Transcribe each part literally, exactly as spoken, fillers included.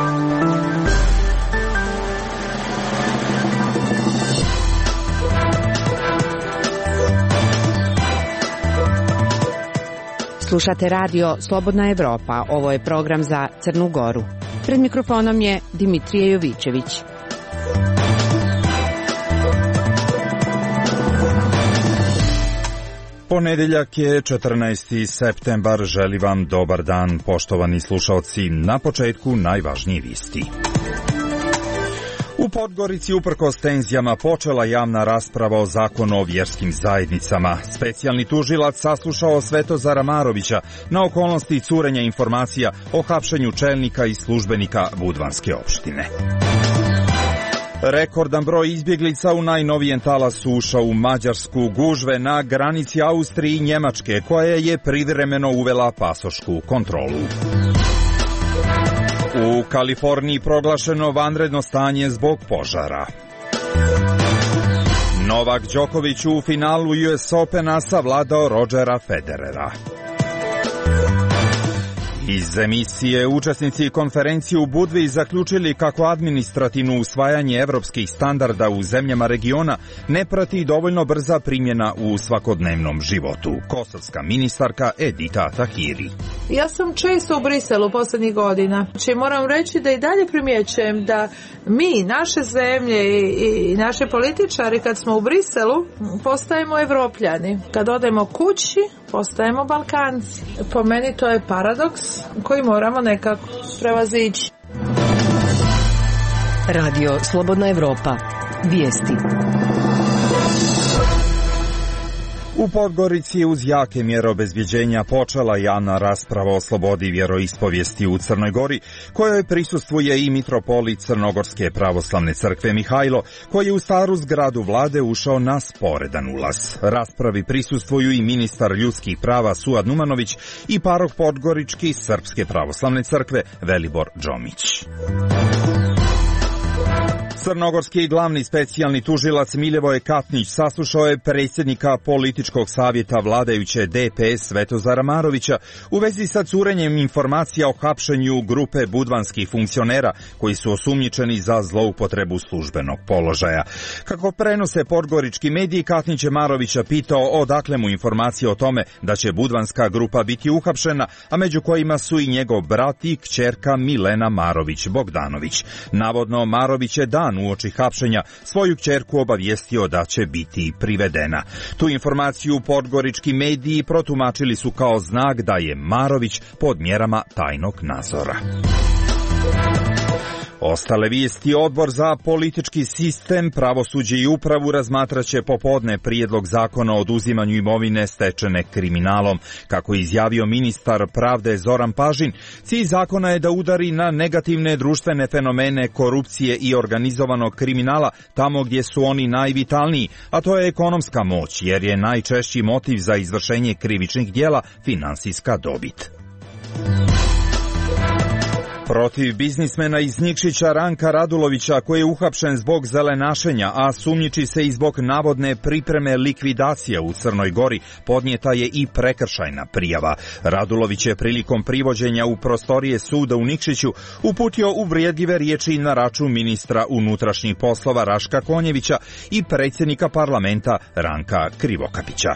Slušate radio Slobodna Evropa. Ovo je program za Crnu Goru. Pred mikrofonom je Dimitrije Jovićević. Ponedeljak je četrnaesti septembar. Želi vam dobar dan, poštovani slušalci. Na početku najvažnije vijesti. U Podgorici uprkos tenzijama počela javna rasprava o zakonu o vjerskim zajednicama. Specijalni tužilac saslušao Svetozara Marovića na okolnosti curenja informacija o hapšenju čelnika i službenika Budvanske opštine. Rekordan broj izbjeglica u najnovijem talasu ušao u Mađarsku, gužve na granici Austrije i Njemačke, koja je privremeno uvela pasošku kontrolu. U Kaliforniji proglašeno vanredno stanje zbog požara. Novak Đoković u finalu U S Opena savladao Rodgera Federera. Iz emisije učesnici konferencije u Budvi zaključili kako administrativno usvajanje evropskih standarda u zemljama regiona ne prati dovoljno brza primjena u svakodnevnom životu. Kosovska ministarka Edita Tahiri. Ja sam često u Briselu posljednjih godina. Če moram reći da i dalje primjećujem da mi, naše zemlje i, i naše političari, kad smo u Briselu, postajemo Evropljani. Kad odemo kući, postajemo Balkanci. Po meni to je paradoks koji moramo nekako prevazići. Radio Slobodna Evropa. Vijesti. U Podgorici uz jake mjere obezbjeđenja počela javna rasprava o slobodi vjeroispovijesti u Crnoj Gori, kojoj prisustvuje i mitropolit Crnogorske pravoslavne crkve Mihajlo, koji je u staru zgradu vlade ušao na sporedan ulaz. Raspravi prisustvuju i ministar ljudskih prava Suad Numanović i parok Podgorički Srpske pravoslavne crkve Velibor Džomić. Crnogorski glavni specijalni tužilac Milivoje Katnić saslušao je predsjednika političkog savjeta vladajuće D P S Svetozara Marovića u vezi sa curenjem informacija o hapšenju grupe budvanskih funkcionera koji su osumnjičeni za zloupotrebu službenog položaja. Kako prenose podgorički mediji, Katnić je Marovića pitao odakle mu informacije o tome da će budvanska grupa biti uhapšena, a među kojima su i njegov brat i kćerka Milena Marović Bogdanović. Navodno, Marović je dan uoči hapšenja svoju kćerku obavijestio da će biti privedena. Tu informaciju podgorički mediji protumačili su kao znak da je Marović pod mjerama tajnog nadzora. Ostale vijesti. Odbor za politički sistem, pravosuđe i upravu razmatraće popodne prijedlog zakona o oduzimanju imovine stečene kriminalom. Kako je izjavio ministar pravde Zoran Pažin, cilj zakona je da udari na negativne društvene fenomene korupcije i organizovanog kriminala tamo gdje su oni najvitalniji, a to je ekonomska moć, jer je najčešći motiv za izvršenje krivičnih djela finansijska dobit. Protiv biznismena iz Nikšića Ranka Radulovića, koji je uhapšen zbog zelenašenja, a sumnjiči se i zbog navodne pripreme likvidacije u Crnoj Gori, podnijeta je i prekršajna prijava. Radulović je prilikom privođenja u prostorije suda u Nikšiću uputio uvrijedljive riječi na račun ministra unutrašnjih poslova Raška Konjevića i predsjednika parlamenta Ranka Krivokapića.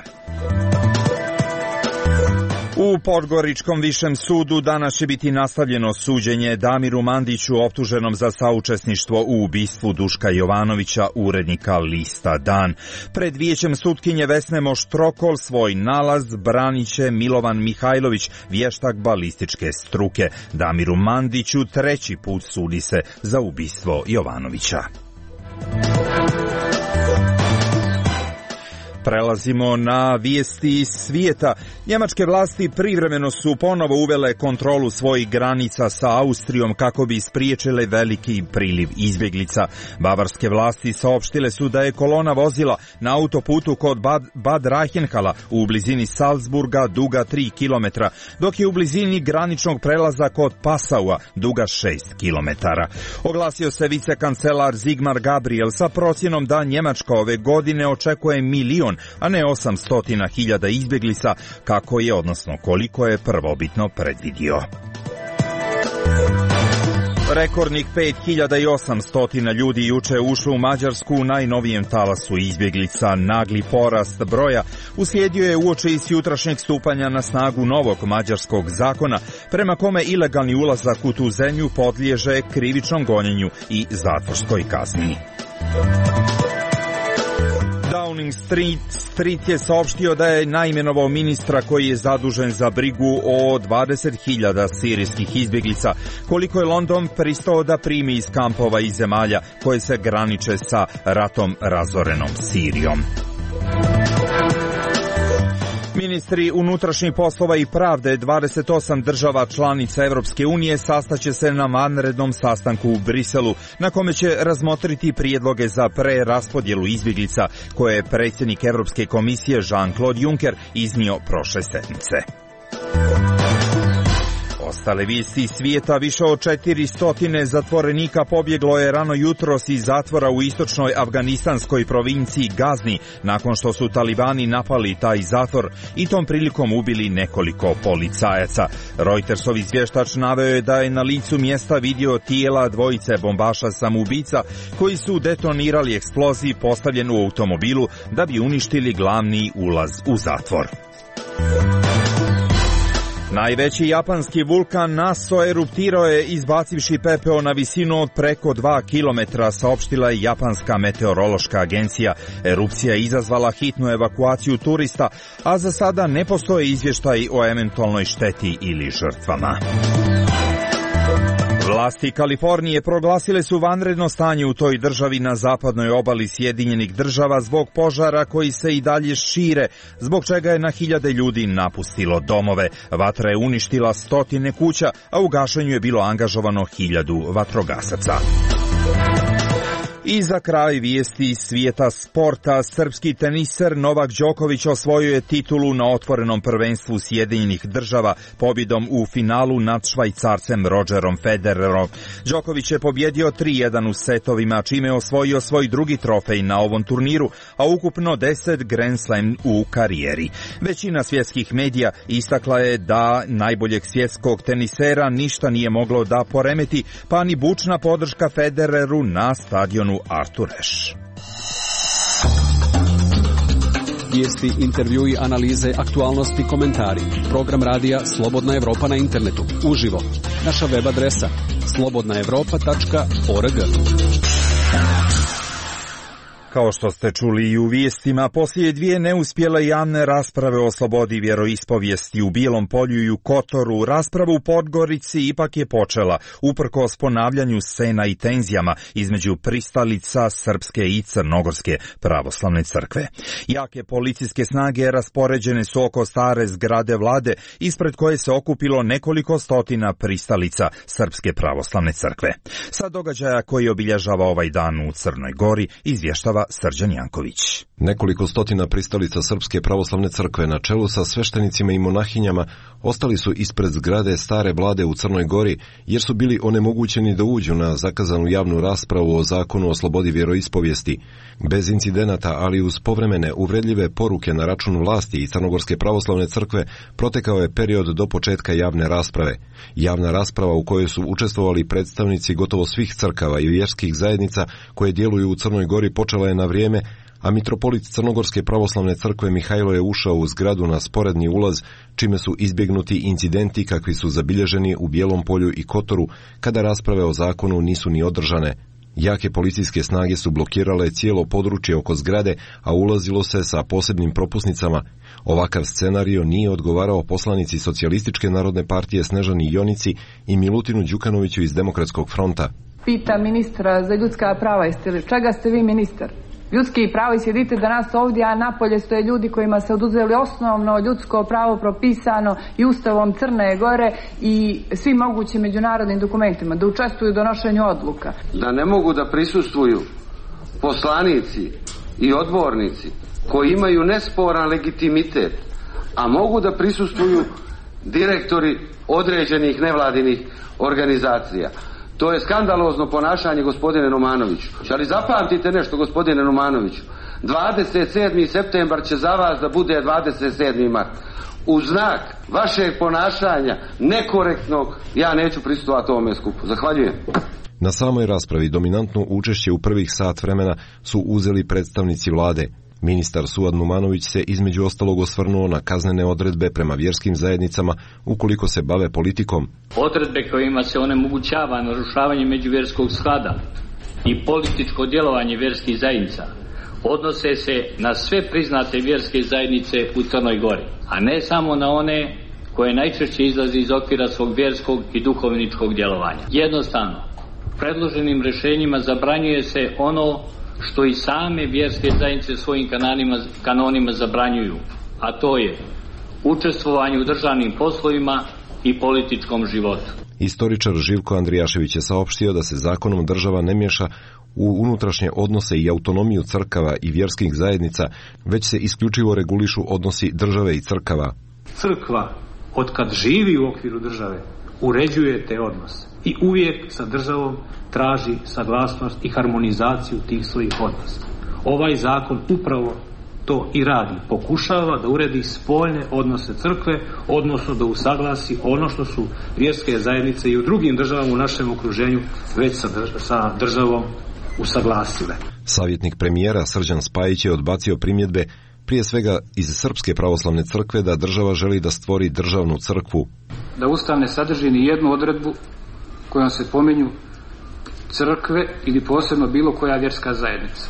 U Podgoričkom višem sudu danas će biti nastavljeno suđenje Damiru Mandiću, optuženom za saučesništvo u ubistvu Duška Jovanovića, urednika lista Dan. Pred vijećem sutkinje Vesne Moštrokol svoj nalaz branit će Milovan Mihajlović, vještak balističke struke. Damiru Mandiću treći put sudi se za ubistvo Jovanovića. Prelazimo na vijesti iz svijeta. Njemačke vlasti privremeno su ponovo uvele kontrolu svojih granica sa Austrijom kako bi spriječile veliki priliv izbjeglica. Bavarske vlasti saopštile su da je kolona vozila na autoputu kod Bad, Bad Reichenhala u blizini Salzburga duga tri kilometra, dok je u blizini graničnog prelaza kod Passaua duga šest kilometara. Oglasio se vicekancelar Sigmar Gabriel sa procjenom da Njemačka ove godine očekuje milion, a ne osamstotina hiljada izbjeglica, kako je, odnosno koliko je prvobitno predvidio. Rekordnih pet hiljada osamsto ljudi juče ušlo u Mađarsku u najnovijem talasu izbjeglica. Nagli porast broja uslijedio je uoči iz jutrašnjeg stupanja na snagu novog mađarskog zakona, prema kome ilegalni ulazak u tu zemlju podliježe krivičnom gonjenju i zatvorskoj kazni. Downing Street, Street je saopštio da je naimenovao ministra koji je zadužen za brigu o dvadeset hiljada sirijskih izbjeglica, koliko je London pristao da primi iz kampova i zemalja koje se graniče sa ratom razorenom Sirijom. Ministri unutrašnjih poslova i pravde dvadeset osam država članica Europske unije sastaće se na vanrednom sastanku u Briselu, na kome će razmotriti prijedloge za preraspodjelu izbjeglica koje je predsjednik Europske komisije Jean-Claude Juncker iznio prošle sedmice. Ostale vijesti svijeta: više od četiristo zatvorenika pobjeglo je rano jutros iz zatvora u istočnoj afganistanskoj provinciji Gazni nakon što su talibani napali taj zatvor i tom prilikom ubili nekoliko policajaca. Reutersov izvještač naveo je da je na licu mjesta vidio tijela dvojice bombaša samoubica koji su detonirali eksploziji postavljen u automobilu da bi uništili glavni ulaz u zatvor. Najveći japanski vulkan Naso eruptirao je izbacivši pepeo na visinu od preko dva kilometra, saopštila je japanska meteorološka agencija. Erupcija je izazvala hitnu evakuaciju turista, a za sada ne postoje izvještaji o eventualnoj šteti ili žrtvama. Vlasti Kalifornije proglasile su vanredno stanje u toj državi na zapadnoj obali Sjedinjenih država zbog požara koji se i dalje šire, zbog čega je na hiljade ljudi napustilo domove. Vatra je uništila stotine kuća, a u gašenju je bilo angažovano hiljadu vatrogasaca. I za kraj vijesti iz svijeta sporta: srpski teniser Novak Đoković osvojio je titulu na otvorenom prvenstvu Sjedinjenih država pobjedom u finalu nad Švajcarcem Rogerom Federerom. Đoković je pobjedio tri jedan u setovima, čime je osvojio svoj drugi trofej na ovom turniru, a ukupno deset Grand Slam u karijeri. Većina svjetskih medija istakla je da najboljeg svjetskog tenisera ništa nije moglo da poremeti, pa ni bučna podrška Federeru na stadionu Artur Ashe. Vijesti, intervjui, analize, aktualnosti, komentari. Program radija Slobodna Evropa na internetu. Uživo. Naša web adresa slobodna evropa tačka org. Kao što ste čuli i u vijestima, poslije dvije neuspjele javne rasprave o slobodi vjeroispovijesti u Bijelom Polju i u Kotoru, rasprava u Podgorici ipak je počela, uprkos ponavljanju scena i tenzijama između pristalica Srpske i Crnogorske pravoslavne crkve. Jake policijske snage raspoređene su oko stare zgrade vlade, ispred koje se okupilo nekoliko stotina pristalica Srpske pravoslavne crkve. Sa događaja koji obilježava ovaj dan u Crnoj Gori izvještava Srđan Janković. Nekoliko stotina pristalica Srpske pravoslavne crkve na čelu sa sveštenicima i monahinjama ostali su ispred zgrade stare vlade u Crnoj Gori jer su bili onemogućeni da uđu na zakazanu javnu raspravu o zakonu o slobodi vjeroispovijesti. Bez incidenata, ali uz povremene uvredljive poruke na račun vlasti i Crnogorske pravoslavne crkve, protekao je period do početka javne rasprave. Javna rasprava u kojoj su učestvovali predstavnici gotovo svih crkava i vjerskih zajednica koje djeluju u Crnoj Gori počela je na vrijeme, a mitropolit Crnogorske pravoslavne crkve Mihajlo je ušao u zgradu na sporedni ulaz, čime su izbjegnuti incidenti kakvi su zabilježeni u Bijelom Polju i Kotoru, kada rasprave o zakonu nisu ni održane. Jake policijske snage su blokirale cijelo područje oko zgrade, a ulazilo se sa posebnim propusnicama. Ovakav scenario nije odgovarao poslanici Socijalističke narodne partije Snežani Jonici i Milutinu Đukanoviću iz Demokratskog fronta. Pita ministra za ljudska prava, jeste li, čega ste vi ministar? Ljudski pravo, i sjedite danas ovdje, a napolje stoje ljudi kojima se oduzeli osnovno ljudsko pravo propisano i Ustavom Crne Gore i svim mogućim međunarodnim dokumentima, da učestvuju u donošenju odluka. Da ne mogu da prisustvuju poslanici i odbornici koji imaju nesporan legitimitet, a mogu da prisustvuju direktori određenih nevladinih organizacija. To je skandalozno ponašanje, gospodine Numanoviću. Ali zapamtite nešto, gospodine Numanoviću. dvadeset sedmi septembar će za vas da bude dvadeset sedmi mart. u znak vašeg ponašanja nekorektnog, ja neću prisustvovati ovome skupu. Zahvaljujem. Na samoj raspravi dominantno učešće u prvih sat vremena su uzeli predstavnici vlade. Ministar Suad Numanović se između ostalog osvrnuo na kaznene odredbe prema vjerskim zajednicama ukoliko se bave politikom. Odredbe kojima se onemogućava narušavanje međuvjerskog sklada i političko djelovanje vjerskih zajednica odnose se na sve priznate vjerske zajednice u Crnoj Gori, a ne samo na one koje najčešće izlazi iz okvira svog vjerskog i duhovničkog djelovanja. Jednostavno, predloženim rješenjima zabranjuje se ono što i same vjerske zajednice svojim kanonima, kanonima zabranjuju, a to je učestvovanje u državnim poslovima i političkom životu. Istoričar Živko Andrijašević je saopštio da se zakonom država ne miješa u unutrašnje odnose i autonomiju crkava i vjerskih zajednica, već se isključivo regulišu odnosi države i crkava. Crkva, otkad živi u okviru države, uređuje te odnose i uvijek sa državom traži saglasnost i harmonizaciju tih svojih odnosa. Ovaj zakon upravo to i radi. Pokušava da uredi spoljne odnose crkve, odnosno da usaglasi ono što su vjerske zajednice i u drugim državama u našem okruženju već sa, drž- sa državom usaglasile. Savjetnik premijera Srđan Spajić je odbacio primjedbe prije svega iz Srpske pravoslavne crkve da država želi da stvori državnu crkvu. Da Ustav ne sadrži ni jednu odredbu kojom se pominju crkve ili posebno bilo koja vjerska zajednica,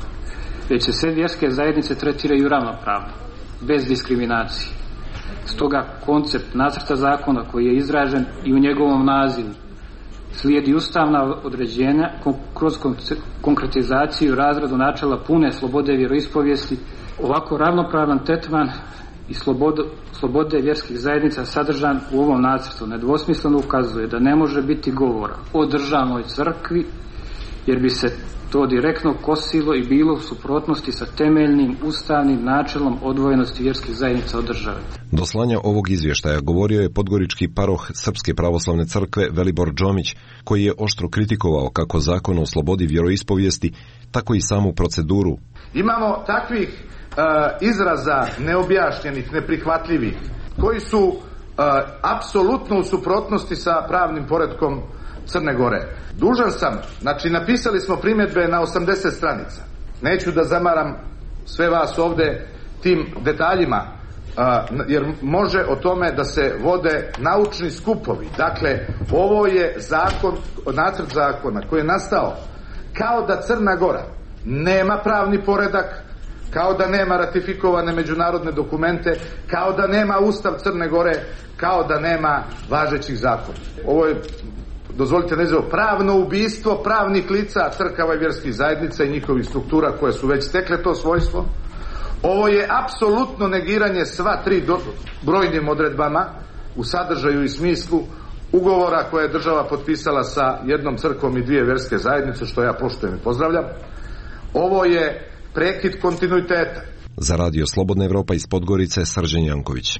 već se sve vjerske zajednice tretiraju ravnopravno, bez diskriminacije. Stoga koncept nacrta zakona koji je izražen i u njegovom nazivu slijedi ustavna određenja kroz konkretizaciju razradu načela pune slobode vjeroispovijesti. Ovako ravnopravan tretman i slobodu, slobode vjerskih zajednica sadržan u ovom nacrtu nedvosmisleno ukazuje da ne može biti govora o državnoj crkvi, jer bi se to direktno kosilo i bilo u suprotnosti sa temeljnim ustavnim načelom odvojenosti vjerskih zajednica od države. Do slanja ovog izvještaja govorio je podgorički paroh Srpske pravoslavne crkve Velibor Džomić, koji je oštro kritikovao kako zakon o slobodi vjeroispovijesti, tako i samu proceduru. Imamo takvih uh, izraza neobjašnjenih, neprihvatljivih, koji su uh, apsolutno u suprotnosti sa pravnim poretkom Crne Gore. Dužan sam, znači napisali smo primjedbe na osamdeset stranica. Neću da zamaram sve vas ovdje tim detaljima, uh, jer može o tome da se vode naučni skupovi. Dakle, ovo je zakon, nacrt zakona koji je nastao kao da Crna Gora nema pravni poredak, kao da nema ratifikovane međunarodne dokumente, kao da nema Ustav Crne Gore, kao da nema važećih zakona. Ovo je, dozvolite nezivo, pravno ubistvo pravnih lica crkava i vjerskih zajednica i njihovih struktura koje su već stekle to svojstvo. Ovo je apsolutno negiranje sva tri do, brojnim odredbama u sadržaju i smislu ugovora koje je država potpisala sa jednom crkvom i dvije vjerske zajednice, što ja poštujem i pozdravljam. Ovo je prekid kontinuiteta. Za radio Slobodna Evropa iz Podgorice, Srđan Janković.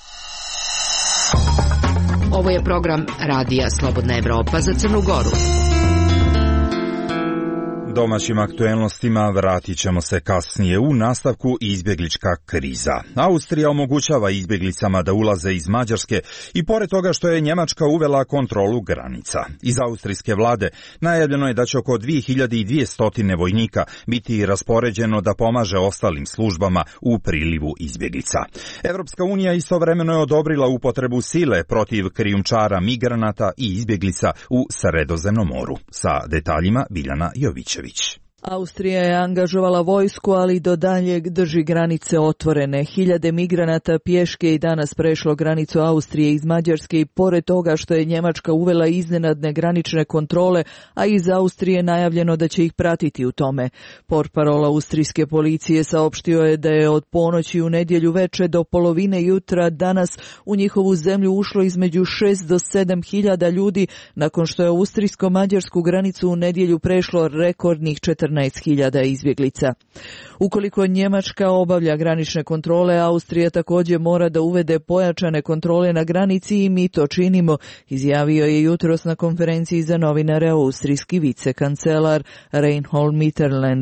Ovo je program Radija Slobodna Evropa za Crnu Goru. Domaćim aktuelnostima vratit ćemo se kasnije. U nastavku izbjeglička kriza. Austrija omogućava izbjeglicama da ulaze iz Mađarske i pored toga što je Njemačka uvela kontrolu granica. Iz austrijske vlade najavljeno je da će oko dvije hiljade dvjesto vojnika biti raspoređeno da pomaže ostalim službama u prilivu izbjeglica. Evropska unija istovremeno je odobrila upotrebu sile protiv krijumčara migranata i izbjeglica u Sredozemnom moru. Sa detaljima Biljana Jovićević. Austrija je angažovala vojsku, ali do daljeg drži granice otvorene. Hiljade migranata pješke i danas prešlo granicu Austrije iz Mađarske i pored toga što je Njemačka uvela iznenadne granične kontrole, a iz Austrije najavljeno da će ih pratiti u tome. Portparol austrijske policije saopštio je da je od ponoći u nedjelju veče do polovine jutra danas u njihovu zemlju ušlo između šest do sedam hiljada ljudi, nakon što je austrijsko-mađarsku granicu u nedjelju prešlo rekordnih četrnaest hiljada izbjeglica. Ukoliko Njemačka obavlja granične kontrole, Austrija također mora da uvede pojačane kontrole na granici i mi to činimo, izjavio je jutros na konferenciji za novinare austrijski vicekancelar Reinhold Mitterlehner.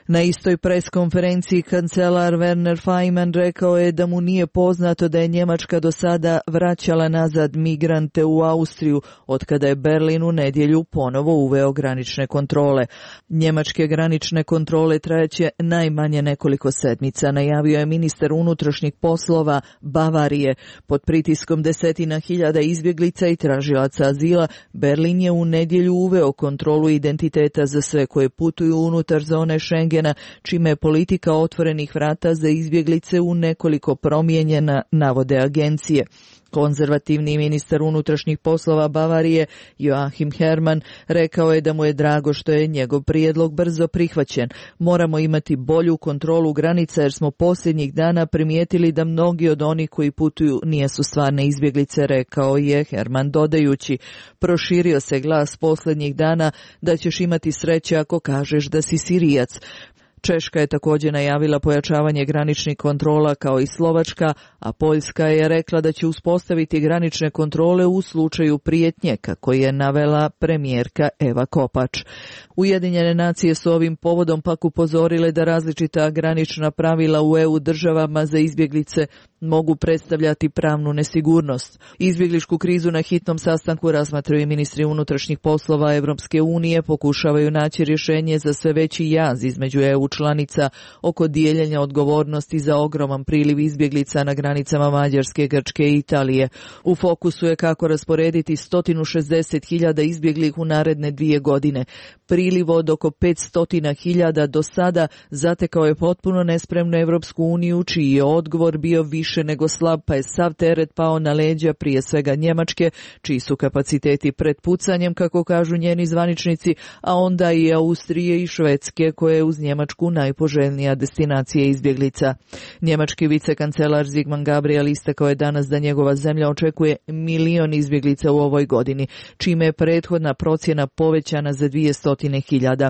Na istoj preskonferenciji kancelar Werner Faymann rekao je da mu nije poznato da je Njemačka do sada vraćala nazad migrante u Austriju, otkada je Berlin u nedjelju ponovo uveo granične kontrole. Njemačke granične kontrole trajeće najmanje nekoliko sedmica, najavio je ministar unutrašnjih poslova Bavarije. Pod pritiskom desetina hiljada izbjeglica i tražilaca azila, Berlin je u nedjelju uveo kontrolu identiteta za sve koje putuju unutar zone Schengena, čime je politika otvorenih vrata za izbjeglice u nekoliko promijenjena, navode agencije. Konzervativni ministar unutrašnjih poslova Bavarije Joachim Herrmann rekao je da mu je drago što je njegov prijedlog brzo prihvaćen. Moramo imati bolju kontrolu granica jer smo posljednjih dana primijetili da mnogi od onih koji putuju nisu stvarne izbjeglice, rekao je Herrmann dodajući. Proširio se glas posljednjih dana da ćeš imati sreće ako kažeš da si Sirijac. Češka je također najavila pojačavanje graničnih kontrola kao i Slovačka, a Poljska je rekla da će uspostaviti granične kontrole u slučaju prijetnje, kako je navela premijerka Eva Kopač. Ujedinjene nacije su ovim povodom pak upozorile da različita granična pravila u E U državama za izbjeglice mogu predstavljati pravnu nesigurnost. Izbjegličku krizu na hitnom sastanku razmatraju ministri unutrašnjih poslova Europske unije, pokušavaju naći rješenje za sve veći jaz između E U članica oko dijeljenja odgovornosti za ogroman priliv izbjeglica na granicama Mađarske, Grčke i Italije. U fokusu je kako rasporediti sto šezdeset hiljada izbjeglih u naredne dvije godine. Priliv od oko petsto hiljada do sada zatekao je potpuno nespremnu Europsku uniju, čiji je odgovor bio više nego slab, pa je sav teret pao na leđa prije svega Njemačke, čiji su kapaciteti pred pucanjem, kako kažu njeni zvaničnici, a onda i Austrije i Švedske, koje je uz Njemačku najpoželjnija destinacija izbjeglica. Njemački vicekancelar Sigmund Gabriel istakao je danas da njegova zemlja očekuje milion izbjeglica u ovoj godini, čime je prethodna procjena povećana za dvjesto hiljada.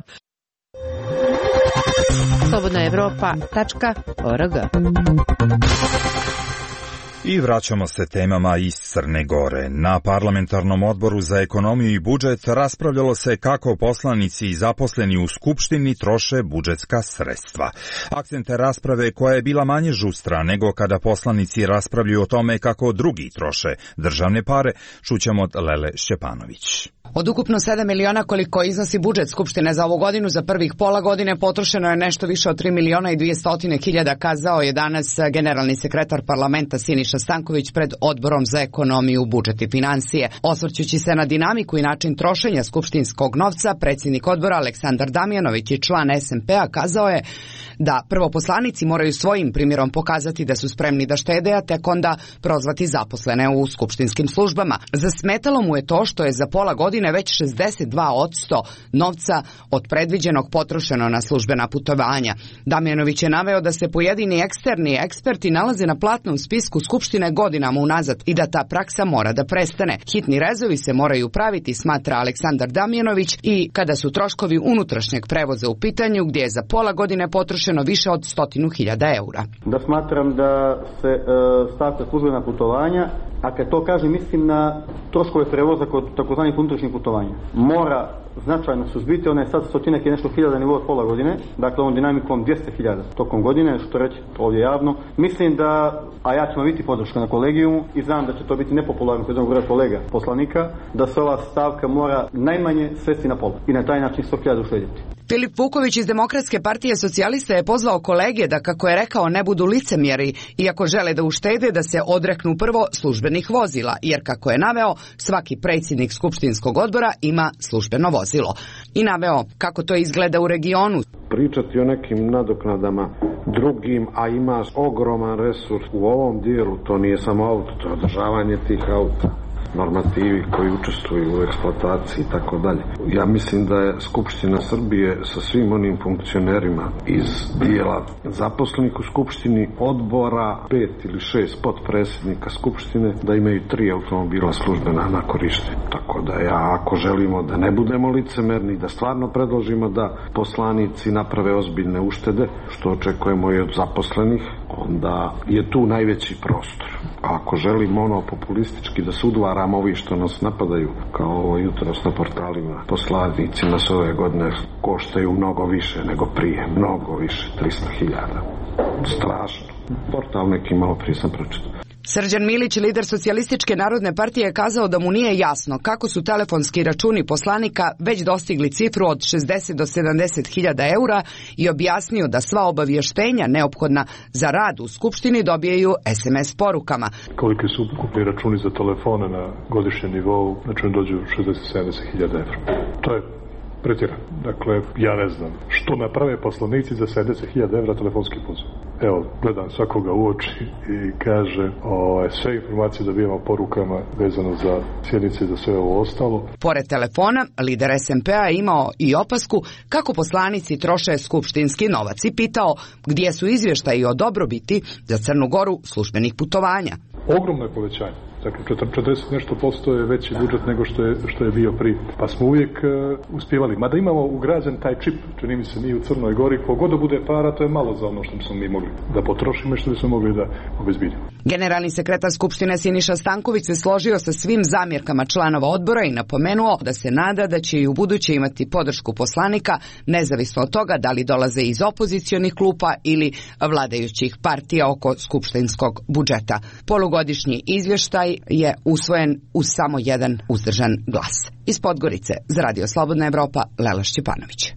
slobodna evropa tačka org. I vraćamo se temama iz Crne Gore. Na parlamentarnom odboru za ekonomiju i budžet raspravljalo se kako poslanici i zaposleni u Skupštini troše budžetska sredstva. Akcente rasprave koja je bila manje žustra nego kada poslanici raspravljaju o tome kako drugi troše državne pare, čućemo od Lele Šćepanović. Od ukupno sedam miliona koliko iznosi budžet Skupštine za ovu godinu, za prvih pola godine potrošeno je nešto više od tri miliona i dvjesto hiljada, kazao je danas generalni sekretar parlamenta Siniša Stanković pred odborom za ekonomiju, budžet i financije. Osvrćući se na dinamiku i način trošenja skupštinskog novca, predsjednik odbora Aleksandar Damjanović i član S M P-a kazao je da prvo poslanici moraju svojim primjerom pokazati da su spremni da štede, a tek onda prozvati zaposlene u skupštinskim službama. Zasmetalo mu je to što je za pola godine već šezdeset dva posto novca od predviđenog potrošeno na službena putovanja. Damjanović je naveo da se pojedini eksterni eksperti nalaze na platnom spisku Skupštine godinama unazad i da ta praksa mora da prestane. Hitni rezovi se moraju praviti, smatra Aleksandar Damjanović, i kada su troškovi unutrašnjeg prevoza u pitanju, gdje je za pola godine potrošeno više od stotinu hiljada eura. Da smatram da se e, stavka službena putovanja, a kad to kažem mislim na troškove prevoza kod takozvanih unutrašnjih putovanja, mora značajno suzbiti. Ona je sad stotinak i nešto hiljada nivo od pola godine, dakle ovom dinamikom dvjesto hiljada tokom godine, što reći ovdje javno. Mislim da, a ja ću vam biti podrška na kolegijumu i znam da će to biti nepopularno kod jednog kolega poslanika, da se ova stavka mora najmanje svesti na pola i na taj način sto hiljada uštedjeti. Filip Vuković iz Demokratske partije socijalista je pozvao kolege da, kako je rekao, ne budu licemjeri i ako žele da uštede, da se odreknu prvo službenih vozila, jer kako je naveo, svaki predsjednik skupštinskog odbora ima službeno vozilo. I naveo kako to izgleda u regionu. Pričati o nekim nadoknadama drugim, a ima ogroman resurs u ovom dijelu, to nije samo auto, to je održavanje tih auta, normativi koji učestvuju u eksploataciji i tako dalje. Ja mislim da je Skupština Srbije sa svim onim funkcionerima iz dijela zaposlenih u Skupštini, odbora, pet ili šest potpredsjednika Skupštine, da imaju tri automobila službena na korištenje. Tako da ja, ako želimo da ne budemo licemerni, da stvarno predložimo da poslanici naprave ozbiljne uštede, što očekujemo i od zaposlenih, onda je tu najveći prostor. A ako želimo ono populistički da se udvaramo ovi što nas napadaju, kao ovo jutros na portalima, poslanici nas ove godine koštaju mnogo više nego prije, mnogo više, tristo hiljada. Strašno. Portal neki malo prije sam pročitao. Srđan Milić, lider Socijalističke narodne partije, je kazao da mu nije jasno kako su telefonski računi poslanika već dostigli cifru od šezdeset do sedamdeset hiljada eura i objasnio da sva obavještenja neophodna za rad u Skupštini dobijaju es em es porukama. Koliki su ukupni računi za telefone na godišnjem nivou, znači dođu šezdeset do sedamdeset hiljada evra. To je pretjerano. Dakle, ja ne znam što naprave poslanici za sedamdeset hiljada evra telefonski poziv. Evo, gledam svakoga u oči i kaže o, sve informacije dobijamo porukama vezano za sjednice i za sve ovo ostalo. Pored telefona, lider es em pe-a je imao i opasku kako poslanici troše skupštinski novac i pitao gdje su izvještaji o dobrobiti za Crnu Goru službenih putovanja. Ogromno je povećanje. Dakle, četrdeset nešto posto je veći budžet nego što je, što je bio prije. Pa smo uvijek uh, uspjevali. Mada imamo ugrađen taj čip, čini mi se mi u Crnoj Gori, kogod da bude para, to je malo za ono što smo mi mogli da potrošimo i što bismo mogli da obezbedimo. Generalni sekretar Skupštine Siniša Stanković se složio sa svim zamjerkama članova odbora i napomenuo da se nada da će i u buduće imati podršku poslanika, nezavisno od toga da li dolaze iz opozicionih klupa ili vladajućih partija oko skupštinskog budžeta. Polugodišnji izvještaj je usvojen uz samo jedan uzdržan glas. Iz Podgorice za Radio Slobodna Evropa, Lela Šćepanović.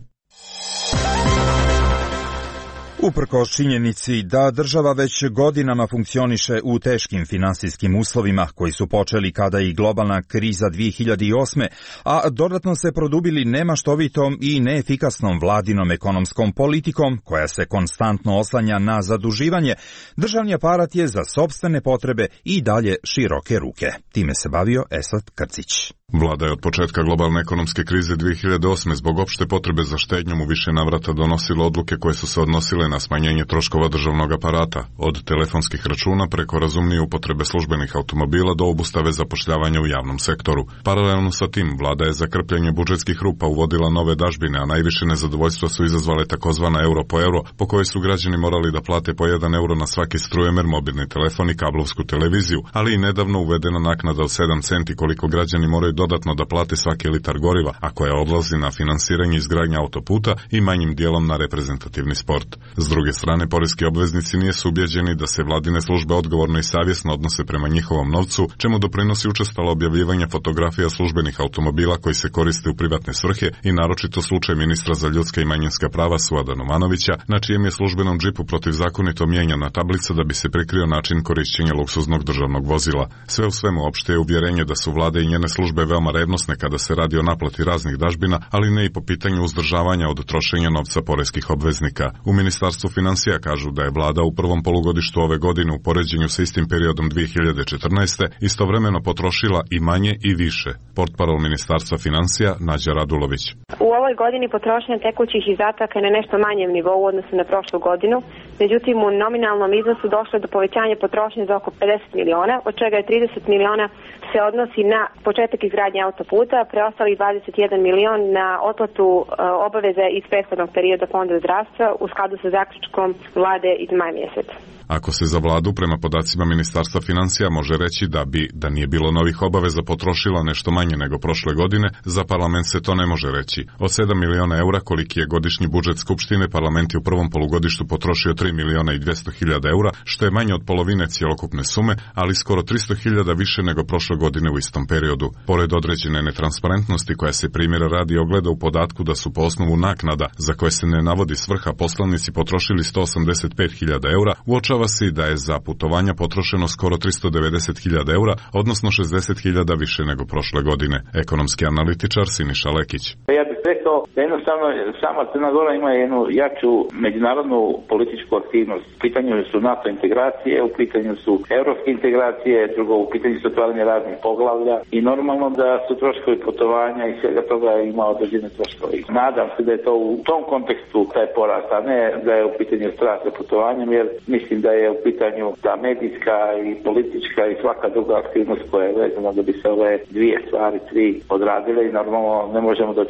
Uprkos činjenici da država već godinama funkcioniše u teškim finansijskim uslovima koji su počeli kada i globalna kriza dvije hiljade osme, a dodatno se produbili nemaštovitom i neefikasnom vladinom ekonomskom politikom koja se konstantno oslanja na zaduživanje, državni aparat je za sopstvene potrebe i dalje široke ruke. Time se bavio Esad Krcić. Vlada je od početka globalne ekonomske krize dvije hiljade osme zbog opšte potrebe za štednjom u više navrata donosila odluke koje su se odnosile na smanjenje troškova državnog aparata, od telefonskih računa preko razumnije upotrebe službenih automobila do obustave zapošljavanja u javnom sektoru. Paralelno sa tim, vlada je za krpljenje budžetskih rupa uvodila nove dažbine, a najviše nezadovoljstva su izazvale takozvana euro po euro, po kojoj su građani morali da plate po jedan euro na svaki strujemer, mobilni telefon i kablovsku televiziju, ali i nedavno uvedena naknada od sedam centi koliko građani moraju dodatno da plate svaki litar goriva, a koja odlazi na finansiranje izgradnje autoputa i manjim dijelom na reprezentativni sport. S druge strane, poreski obveznici nisu ubjeđeni da se vladine službe odgovorno i savjesno odnose prema njihovom novcu, čemu doprinosi učestalo objavljivanje fotografija službenih automobila koji se koriste u privatne svrhe i naročito slučaj ministra za ljudska i manjinska prava Suada Nomanovića, na čijem je službenom džipu protivzakonito mijenjana tablica da bi se prikrio način korišćenja luksuznog državnog vozila. Sve u svemu opšte je uvjerenje da su vlade i njene službe veoma revnosne kada se radi o naplati raznih dažbina, ali ne i po pitanju uzdržavanja od trošenja novca poreskih obveznika. U Ministarstvu finansija kažu da je vlada u prvom polugodištu ove godine u poređenju sa istim periodom dvije hiljade četrnaeste. istovremeno potrošila i manje i više. Portparol Ministarstva finansija Nađa Radulović. U ovoj godini potrošnja tekućih izdataka je na nešto manjem nivou u odnosu na prošlu godinu, međutim u nominalnom iznosu došlo je do povećanja potrošnje za oko pedeset miliona, od čega je trideset miliona se odnosi na početak izgradnje autoputa, preostalih dvadeset jedan milion na otplatu uh, obaveze iz prethodnog perioda Fonda zdravstva u skladu sa zaključkom vlade iz maja mjeseca. Ako se za vladu prema podacima Ministarstva financija može reći da bi, da nije bilo novih obaveza, potrošila nešto manje nego prošle godine, za parlament se to ne može reći. Od sedam miliona eura koliki je godišnji budžet Skupštine, parlament je u prvom polugodištu potrošio tri miliona i dvjesto hiljada eura, što je manje od polovine cjelokupne sume, ali skoro tristo hiljada više nego prošle godine u istom periodu. Pored određene netransparentnosti koja se primjera radi ogleda u podatku da su po osnovu naknada, za koje se ne navodi svrha, poslanici potrošili sto osamdeset pet hiljada eura, uočava se da je za putovanja potrošeno skoro tristo devedeset hiljada eura, odnosno šezdeset hiljada više nego prošle godine. Ekonomski analitičar Siniša Lekić. Ja bih rekao da jednostavno sama Crna Gora ima jednu jaču međunarodnu političku aktivnost. U pitanju su NATO integracije, u pitanju su europske integracije, drugo u pitanju su otvaranje raznih poglavlja i normalno da su troškovi putovanja i svega toga ima određene troškovi. Nadam se da je to u tom kontekstu taj porast, a ne da je u pitanju strah za putovanjem, jer mislim da je u pitanju ta medijska i politička i svaka druga aktivnost koja je vezana da bi se ove dvije stvari, tri odradile i normalno ne možemo da očekujemo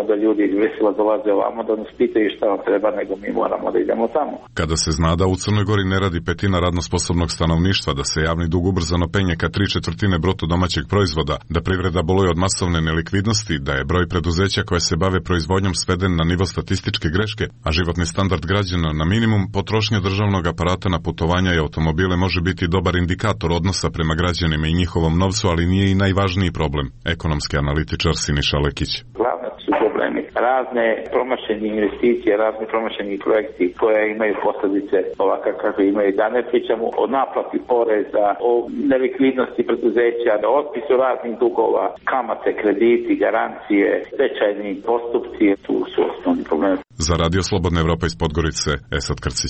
da ljudi iz Brisela dolaze ovamo da nas pitaju šta vam treba, nego mi moramo da idemo tamo. Kada se zna da u Crnoj Gori ne radi petina radno sposobnog stanovništva, da se javni dug ubrzano penje ka tri četvrtine bruto domaćeg proizvoda, da privreda boluje od masovne nelikvidnosti, da je broj preduzeća koje se bave proizvodnjom sveden na nivo statističke greške, a životni standard građana na minimum, potrošnja državnog aparata na putovanja i automobile može biti dobar indikator odnosa prema građanima i njihovom novcu, ali nije i najvažniji problem. Ekonomski analitičar Siniša Lekić. Glavne su problemi razne promašene investicije, razni promašeni projekti koje imaju posljedice ovakve kakve imaju. Da ne pričamo o naplati poreza, o nelikvidnosti preduzeća, da otpisu raznih dugova, kamate, krediti, garancije, stečajni postupci, tu su osnovni problemi. Za Radio Slobodna Evropa iz Podgorice, Esad Krcić.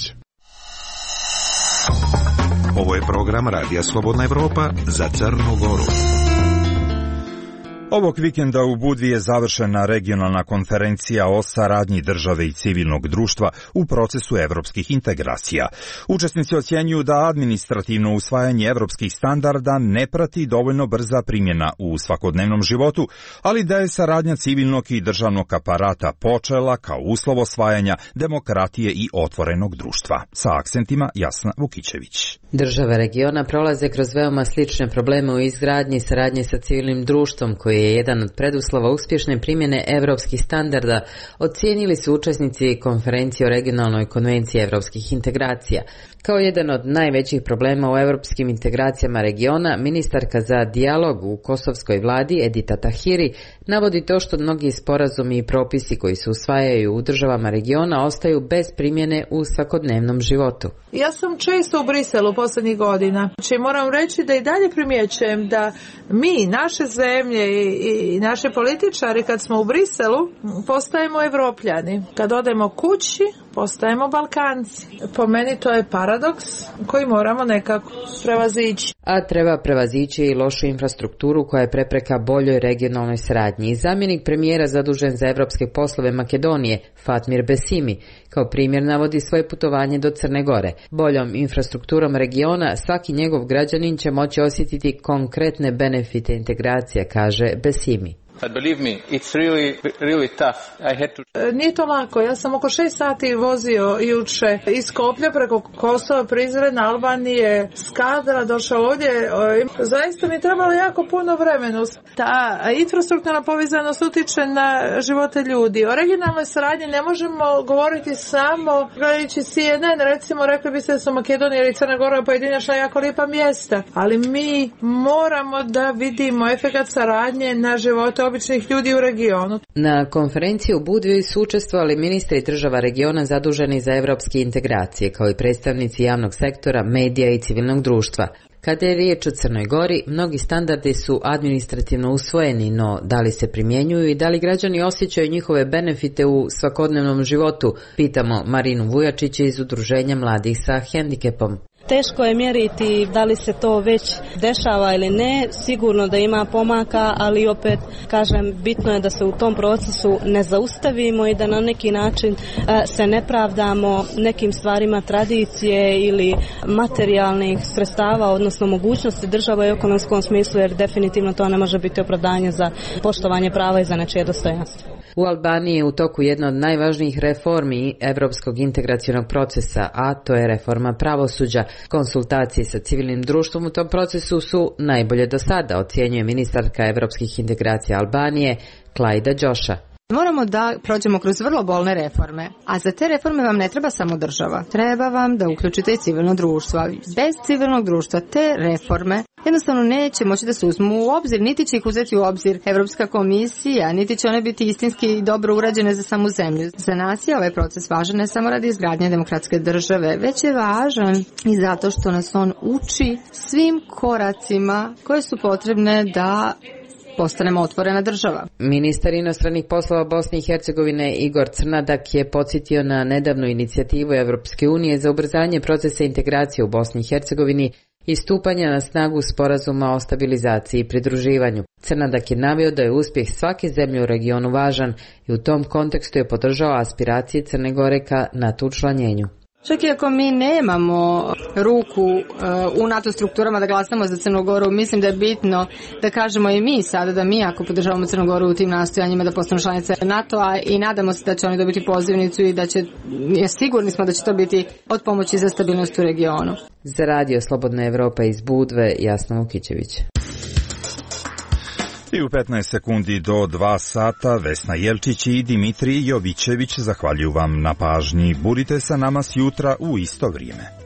Ovo je program Radija Slobodna Evropa za Crnu Goru. Ovog vikenda u Budvi je završena regionalna konferencija o saradnji države i civilnog društva u procesu evropskih integracija. Učesnici ocjenjuju da administrativno usvajanje evropskih standarda ne prati dovoljno brza primjena u svakodnevnom životu, ali da je saradnja civilnog i državnog aparata počela kao uslov osvajanja demokratije i otvorenog društva. Sa akcentima Jasna Vukićević. Države regiona prolaze kroz veoma slične probleme u izgradnji saradnje sa civilnim društvom, koji je jedan od preduslova uspješne primjene evropskih standarda, ocijenili su učesnici konferencije o regionalnoj konvenciji evropskih integracija. Kao jedan od najvećih problema u evropskim integracijama regiona, ministarka za dijalog u kosovskoj vladi Edita Tahiri navodi to što mnogi sporazumi i propisi koji se usvajaju u državama regiona ostaju bez primjene u svakodnevnom životu. Ja sam često u Briselu posljednjih godina. Či moram reći da i dalje primjećujem da mi, naše zemlje i, i naši političari, kad smo u Briselu, postajemo Evropljani. Kad odemo kući, postajemo Balkanci. Po meni to je paradoks koji moramo nekako prevazići. A treba prevazići i lošu infrastrukturu koja je prepreka boljoj regionalnoj saradnji. Zamjenik premijera zadužen za evropske poslove Makedonije, Fatmir Besimi, kao primjer navodi svoje putovanje do Crne Gore. Boljom infrastrukturom regiona svaki njegov građanin će moći osjetiti konkretne benefite integracije, kaže Besimi. But believe me, it's really, really tough. I had to... Nije to lako. Ja sam oko šest sati vozio juče iz Skoplja preko Kosova, Prizrena, Albanije, Skadra, došao ovdje. Zaista mi je trebalo jako puno vremena. Ta infrastrukturna povezanost utiče na živote ljudi. O regionalnoj saradnji ne možemo govoriti samo gledajući C N N. Recimo, rekli biste da su Makedonija ili Crna Gora pojedinačna jako lijepa mjesta. Ali mi moramo da vidimo efekat saradnje na živote običnih ljudi u regionu. Na konferenciji u Budvi su učestvovali ministri država regiona zaduženi za evropske integracije, kao i predstavnici javnog sektora, medija i civilnog društva. Kada je riječ o Crnoj Gori, mnogi standardi su administrativno usvojeni, no da li se primjenjuju i da li građani osjećaju njihove benefite u svakodnevnom životu, pitamo Marinu Vujačić iz Udruženja mladih sa hendikepom. Teško je mjeriti da li se to već dešava ili ne, sigurno da ima pomaka, ali opet, kažem, bitno je da se u tom procesu ne zaustavimo i da na neki način se ne pravdamo nekim stvarima tradicije ili materijalnih sredstava, odnosno mogućnosti država u ekonomskom smislu, jer definitivno to ne može biti opravdanje za poštovanje prava i za nečije dostojanstvo. U Albaniji je u toku jedna od najvažnijih reformi evropskog integracionog procesa, a to je reforma pravosuđa. Konsultacije sa civilnim društvom u tom procesu su najbolje do sada, ocjenjuje ministarka evropskih integracija Albanije, Klajda Đoša. Moramo da prođemo kroz vrlo bolne reforme, a za te reforme vam ne treba samo država. Treba vam da uključite i civilno društvo. Bez civilnog društva te reforme jednostavno neće moći da se uzmu u obzir, niti će ih uzeti u obzir Evropska komisija, niti će one biti istinski dobro urađene za samu zemlju. Za nas je ovaj proces važan ne samo radi izgradnje demokratske države, već je važan i zato što nas on uči svim koracima koje su potrebne da postanemo otvorena država. Ministar inostranih poslova Bosne i Hercegovine Igor Crnadak je podsjetio na nedavnu inicijativu Evropske unije za ubrzanje procesa integracije u Bosni i Hercegovini i stupanja na snagu sporazuma o stabilizaciji i pridruživanju. Crnadak je naveo da je uspjeh svake zemlje u regionu važan i u tom kontekstu je podržao aspiracije Crne Gore ka NATO učlanjenju. Čak i ako mi nemamo ruku uh, u NATO strukturama da glasamo za Crnu Goru, mislim da je bitno da kažemo i mi sada da mi ako podržavamo Crnu Goru u tim nastojanjima da postanu članice NATO-a i nadamo se da će oni dobiti pozivnicu i da će, sigurni smo da će to biti od pomoći za stabilnost u regionu. Za Radio Slobodna Evropa iz Budve, Jasna Vukićević. I u petnaest sekundi do dva sata Vesna Jelčić i Dimitrij Jovićević zahvaljuju vam na pažnji. Budite sa nama sjutra u isto vrijeme.